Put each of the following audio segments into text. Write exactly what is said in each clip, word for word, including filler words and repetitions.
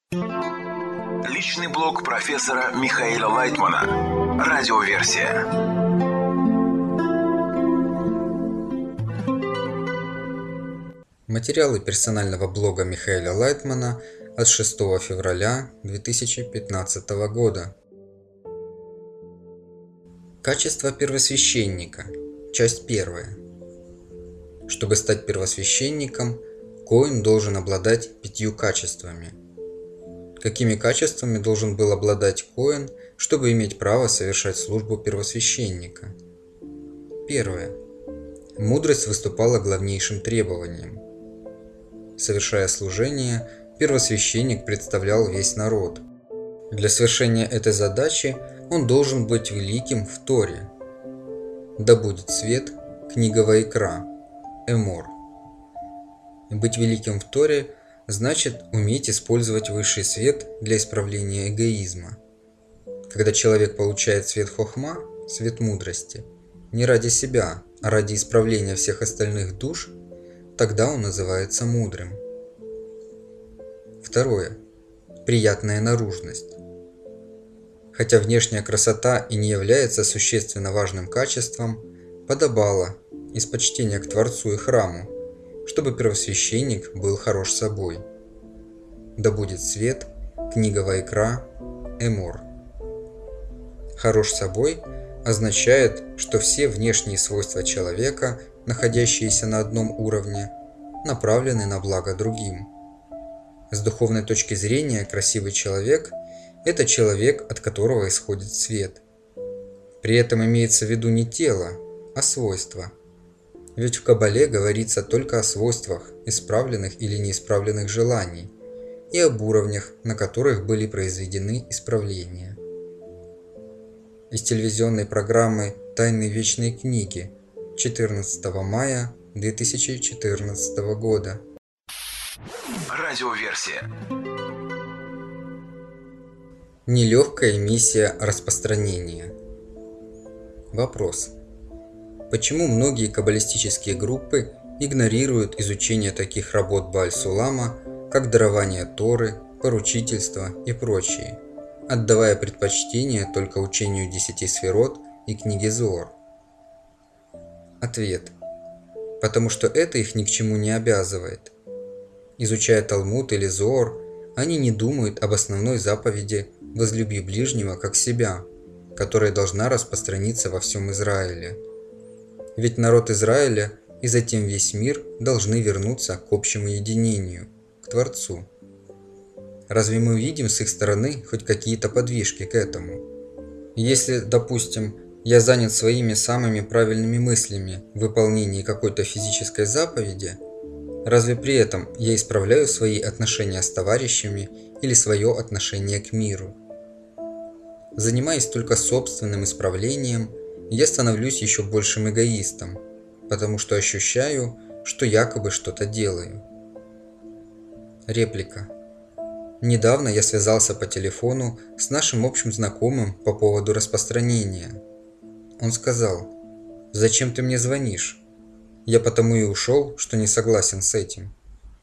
Личный блог профессора Михаила Лайтмана. Радиоверсия. Материалы персонального блога Михаила Лайтмана от шестого февраля две тысячи пятнадцатого года. Качество первосвященника. Часть первая. Чтобы стать первосвященником, коэн должен обладать пятью качествами. Какими качествами должен был обладать коэн, чтобы иметь право совершать службу первосвященника? Первое. Мудрость выступала главнейшим требованием. Совершая служение, первосвященник представлял весь народ. Для совершения этой задачи он должен быть великим в Торе. Да будет свет, книга Ваикра, Эмор. Быть великим в Торе значит уметь использовать высший свет для исправления эгоизма. Когда человек получает свет хохма, свет мудрости, не ради себя, а ради исправления всех остальных душ, тогда он называется мудрым. Второе. Приятная наружность. Хотя внешняя красота и не является существенно важным качеством, подобало из почтения к Творцу и храму, чтобы первосвященник был хорош собой. Да будет свет, книга Ваикра, Эмор. Хорош собой означает, что все внешние свойства человека, находящиеся на одном уровне, направлены на благо другим. С духовной точки зрения красивый человек – это человек, от которого исходит свет. При этом имеется в виду не тело, а свойства. Ведь в Кабале говорится только о свойствах исправленных или неисправленных желаний и об уровнях, на которых были произведены исправления. Из телевизионной программы «Тайны вечной книги» четырнадцатого мая две тысячи четырнадцатого года. Радиоверсия. Нелегкая миссия распространения. Вопрос. Почему многие каббалистические группы игнорируют изучение таких работ Бааль-Сулама, как дарование Торы, поручительство и прочие, отдавая предпочтение только учению десяти сферот и книге Зоар? Ответ. Потому что это их ни к чему не обязывает. Изучая Талмуд или Зоар, они не думают об основной заповеди «Возлюби ближнего как себя», которая должна распространиться во всем Израиле. Ведь народ Израиля и затем весь мир должны вернуться к общему единению, к Творцу. Разве мы видим с их стороны хоть какие-то подвижки к этому? Если, допустим, я занят своими самыми правильными мыслями в выполнении какой-то физической заповеди, разве при этом я исправляю свои отношения с товарищами или свое отношение к миру? Занимаясь только собственным исправлением, я становлюсь еще большим эгоистом, потому что ощущаю, что якобы что-то делаю. Реплика. Недавно я связался по телефону с нашим общим знакомым по поводу распространения. Он сказал: «Зачем ты мне звонишь? Я потому и ушел, что не согласен с этим».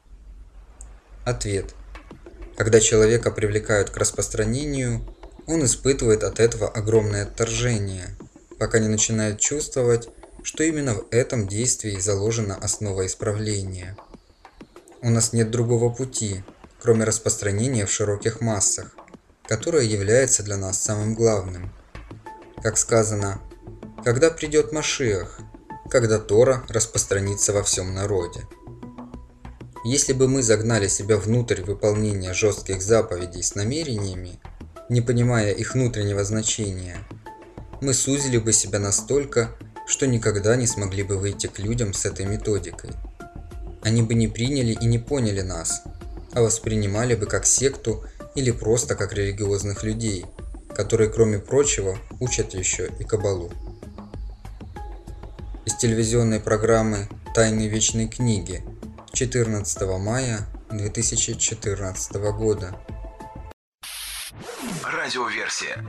Ответ. Когда человека привлекают к распространению, он испытывает от этого огромное отторжение, пока не начинает чувствовать, что именно в этом действии заложена основа исправления. У нас нет другого пути, кроме распространения в широких массах, которое является для нас самым главным. Как сказано, когда придет Машиах, когда Тора распространится во всем народе. Если бы мы загнали себя внутрь выполнения жестких заповедей с намерениями, не понимая их внутреннего значения, мы сузили бы себя настолько, что никогда не смогли бы выйти к людям с этой методикой. Они бы не приняли и не поняли нас, а воспринимали бы как секту или просто как религиозных людей, которые, кроме прочего, учат еще и каббалу. Из телевизионной программы «Тайны вечной книги» четырнадцатого мая две тысячи четырнадцатого года. Радиоверсия.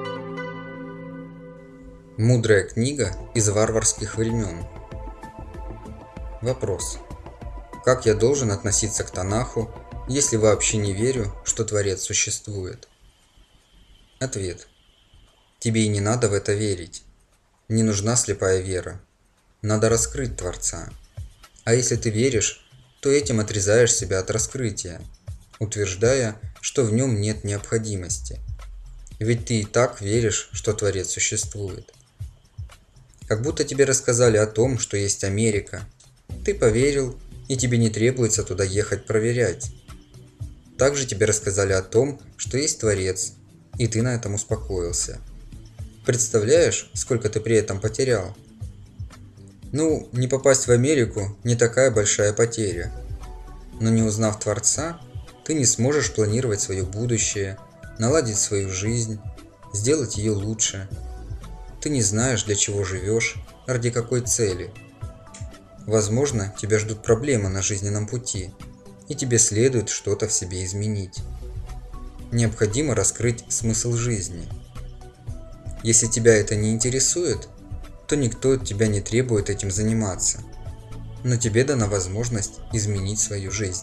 Мудрая книга из варварских времен. Вопрос. Как я должен относиться к Танаху если вообще не верю, что Творец существует? Ответ. Тебе и не надо в это верить. Не нужна слепая вера. Надо раскрыть Творца. А если ты веришь, то этим отрезаешь себя от раскрытия, утверждая, что в нем нет необходимости. Ведь ты и так веришь, что Творец существует. Как будто тебе рассказали о том, что есть Америка. Ты поверил, и тебе не требуется туда ехать проверять. Также тебе рассказали о том, что есть Творец, и ты на этом успокоился. Представляешь, сколько ты при этом потерял? Ну, не попасть в Америку не такая большая потеря. Но не узнав Творца, ты не сможешь планировать свое будущее, наладить свою жизнь, сделать ее лучше. Ты не знаешь, для чего живешь, ради какой цели. Возможно, тебя ждут проблемы на жизненном пути, и тебе следует что-то в себе изменить. Необходимо раскрыть смысл жизни. Если тебя это не интересует, то никто от тебя не требует этим заниматься, но тебе дана возможность изменить свою жизнь.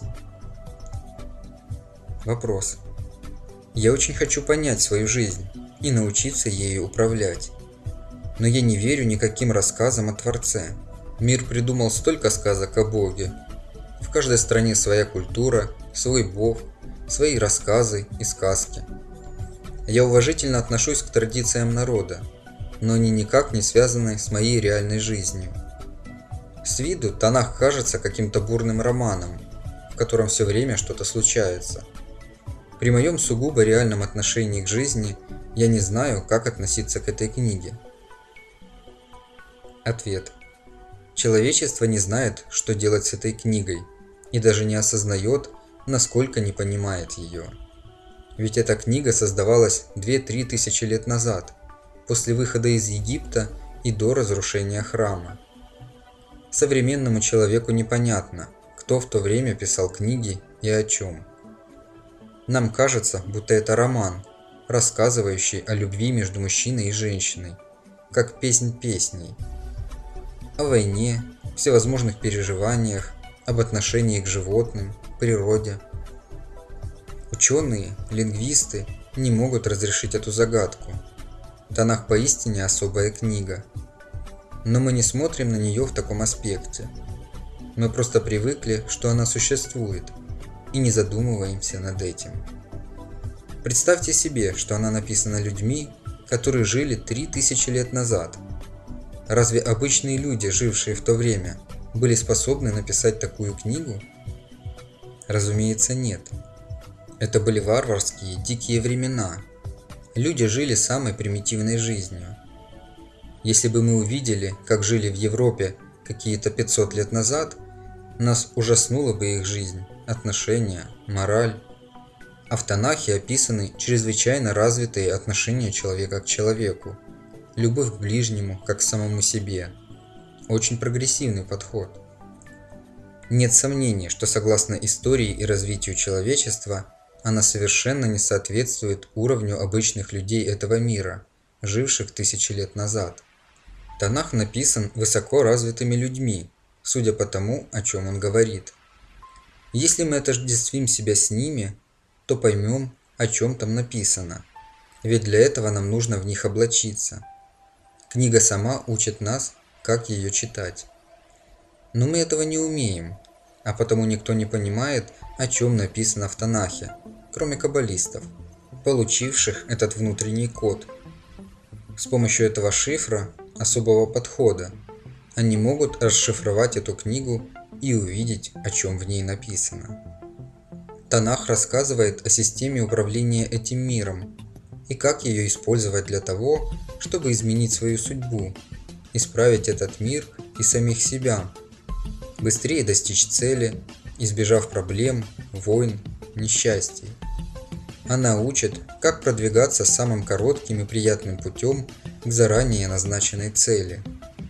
Вопрос. Я очень хочу понять свою жизнь и научиться ею управлять, но я не верю никаким рассказам о Творце. Мир придумал столько сказок о Боге. В каждой стране своя культура, свой Бог, свои рассказы и сказки. Я уважительно отношусь к традициям народа, но они никак не связаны с моей реальной жизнью. С виду Танах кажется каким-то бурным романом, в котором все время что-то случается. При моем сугубо реальном отношении к жизни я не знаю, как относиться к этой книге. Ответ. Человечество не знает, что делать с этой книгой, и даже не осознает, насколько не понимает ее. Ведь эта книга создавалась две-три тысячи лет назад, после выхода из Египта и до разрушения храма. Современному человеку непонятно, кто в то время писал книги и о чем. Нам кажется, будто это роман, рассказывающий о любви между мужчиной и женщиной, как песнь песней. О войне, всевозможных переживаниях, об отношении к животным, природе. Ученые, лингвисты не могут разрешить эту загадку. Танах поистине особая книга. Но мы не смотрим на нее в таком аспекте. Мы просто привыкли, что она существует, и не задумываемся над этим. Представьте себе, что она написана людьми, которые жили три тысячи лет назад. Разве обычные люди, жившие в то время, были способны написать такую книгу? Разумеется, нет. Это были варварские, дикие времена. Люди жили самой примитивной жизнью. Если бы мы увидели, как жили в Европе какие-то пятьсот лет назад, нас ужаснула бы их жизнь, отношения, мораль. А в Танахе описаны чрезвычайно развитые отношения человека к человеку, любовь к ближнему, как к самому себе. Очень прогрессивный подход. Нет сомнений, что согласно истории и развитию человечества, она совершенно не соответствует уровню обычных людей этого мира, живших тысячи лет назад. Танах написан высоко развитыми людьми, судя по тому, о чем он говорит. Если мы отождествим себя с ними, то поймем, о чем там написано, ведь для этого нам нужно в них облачиться. Книга сама учит нас, как ее читать. Но мы этого не умеем, а потому никто не понимает, о чем написано в Танахе, кроме каббалистов, получивших этот внутренний код. С помощью этого шифра, особого подхода, они могут расшифровать эту книгу и увидеть, о чем в ней написано. Танах рассказывает о системе управления этим миром и как ее использовать для того, чтобы изменить свою судьбу, исправить этот мир и самих себя, быстрее достичь цели, избежав проблем, войн, несчастий. Она учит, как продвигаться самым коротким и приятным путем к заранее назначенной цели.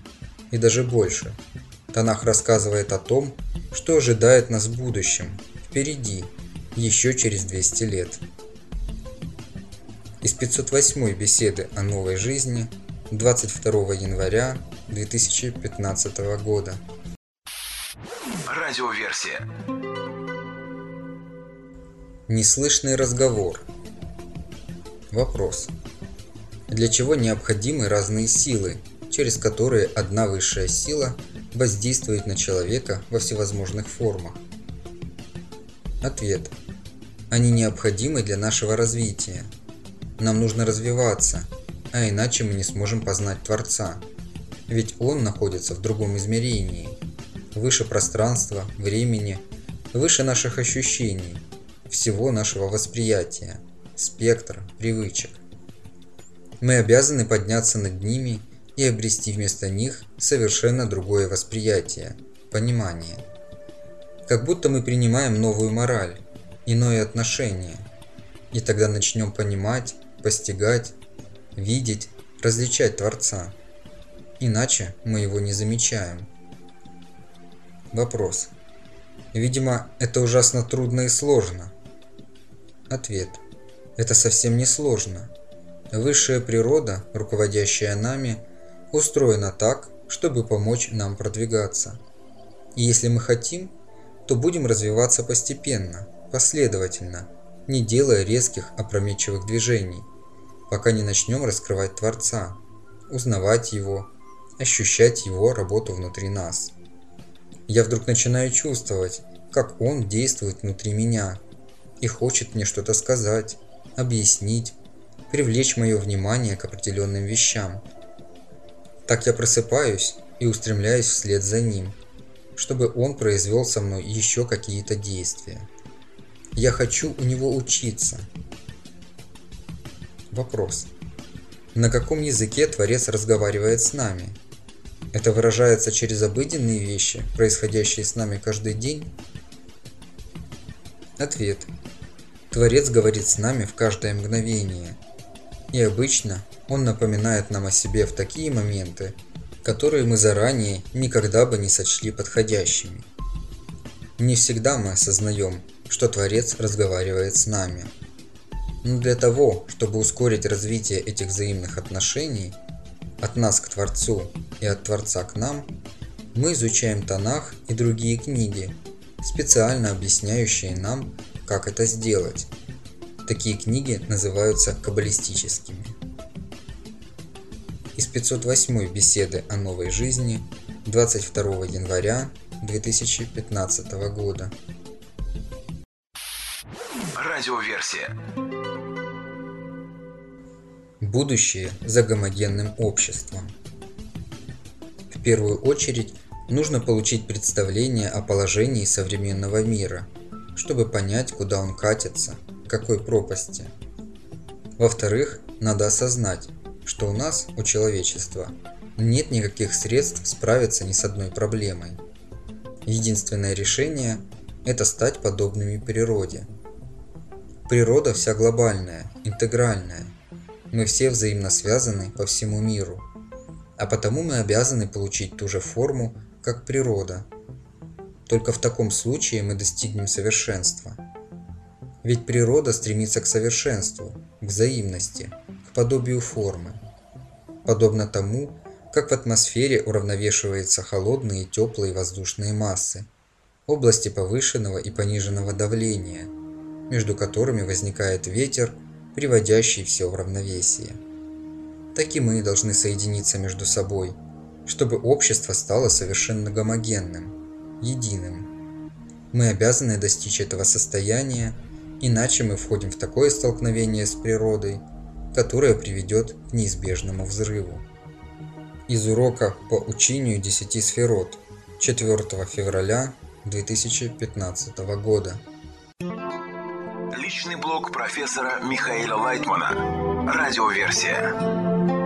И даже больше. Танах рассказывает о том, что ожидает нас в будущем, впереди, еще через двести лет. Из пятьсот восьмой беседы о новой жизни двадцать второго января две тысячи пятнадцатого года. Радиоверсия. Неслышный разговор. Вопрос. Для чего необходимы разные силы, через которые одна высшая сила воздействует на человека во всевозможных формах? Ответ. Они необходимы для нашего развития. Нам нужно развиваться, а иначе мы не сможем познать Творца, ведь Он находится в другом измерении, выше пространства, времени, выше наших ощущений, всего нашего восприятия, спектра, привычек. Мы обязаны подняться над ними и обрести вместо них совершенно другое восприятие, понимание. Как будто мы принимаем новую мораль, иное отношение, и тогда начнем понимать, постигать, видеть, различать Творца. Иначе мы его не замечаем. Вопрос. Видимо, это ужасно трудно и сложно. Ответ. Это совсем не сложно. Высшая природа, руководящая нами, устроена так, чтобы помочь нам продвигаться. И если мы хотим, то будем развиваться постепенно, последовательно, не делая резких опрометчивых движений, пока не начнем раскрывать Творца, узнавать Его, ощущать Его работу внутри нас. Я вдруг начинаю чувствовать, как Он действует внутри меня и хочет мне что-то сказать, объяснить, привлечь мое внимание к определенным вещам. Так я просыпаюсь и устремляюсь вслед за Ним, чтобы Он произвел со мной еще какие-то действия. Я хочу у Него учиться. Вопрос. На каком языке Творец разговаривает с нами? Это выражается через обыденные вещи, происходящие с нами каждый день? Ответ. Творец говорит с нами в каждое мгновение. И обычно Он напоминает нам о себе в такие моменты, которые мы заранее никогда бы не сочли подходящими. Не всегда мы осознаем, что Творец разговаривает с нами. Но для того, чтобы ускорить развитие этих взаимных отношений, от нас к Творцу и от Творца к нам, мы изучаем Танах и другие книги, специально объясняющие нам, как это сделать. Такие книги называются каббалистическими. Из пятьсот восьмой беседы о новой жизни двадцать второго января две тысячи пятнадцатого года. Радиоверсия. Будущее за гомогенным обществом. В первую очередь нужно получить представление о положении современного мира, чтобы понять, куда он катится, к какой пропасти. Во-вторых, надо осознать, что у нас, у человечества, нет никаких средств справиться ни с одной проблемой. Единственное решение – это стать подобными природе. Природа вся глобальная, интегральная. Мы все взаимно связаны по всему миру, а потому мы обязаны получить ту же форму, как природа. Только в таком случае мы достигнем совершенства. Ведь природа стремится к совершенству, к взаимности, к подобию формы. Подобно тому, как в атмосфере уравновешиваются холодные и теплые воздушные массы, области повышенного и пониженного давления, между которыми возникает ветер, приводящий все в равновесие. Так и мы должны соединиться между собой, чтобы общество стало совершенно гомогенным, единым. Мы обязаны достичь этого состояния, иначе мы входим в такое столкновение с природой, которое приведет к неизбежному взрыву. Из урока по учению десяти сферот четвёртого февраля две тысячи пятнадцатого года. Личный блог профессора Михаила Лайтмана. Радиоверсия.